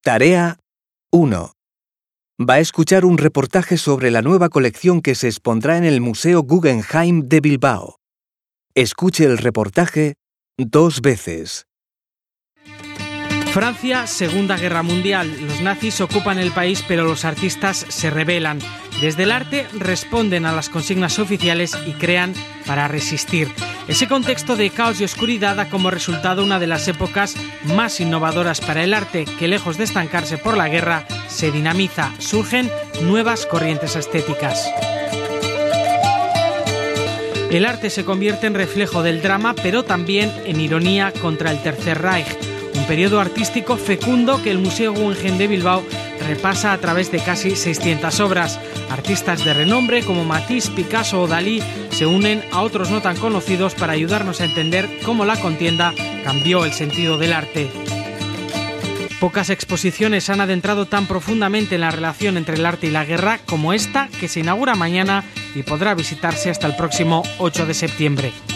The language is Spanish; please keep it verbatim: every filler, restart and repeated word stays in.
Tarea uno. Va a escuchar un reportaje sobre la nueva colección que se expondrá en el Museo Guggenheim de Bilbao. Escuche el reportaje dos veces. Francia, Segunda Guerra Mundial. Los nazis ocupan el país, pero los artistas se rebelan. Desde el arte responden a las consignas oficiales y crean para resistir. Ese contexto de caos y oscuridad da como resultado una de las épocas más innovadoras para el arte, que lejos de estancarse por la guerra, se dinamiza. Surgen nuevas corrientes estéticas. El arte se convierte en reflejo del drama, pero también en ironía contra el Tercer Reich. Un periodo artístico fecundo que el Museo Guggenheim de Bilbao repasa a través de casi seiscientas obras. Artistas de renombre como Matisse, Picasso o Dalí se unen a otros no tan conocidos para ayudarnos a entender cómo la contienda cambió el sentido del arte. Pocas exposiciones han adentrado tan profundamente en la relación entre el arte y la guerra como esta, que se inaugura mañana y podrá visitarse hasta el próximo ocho de septiembre.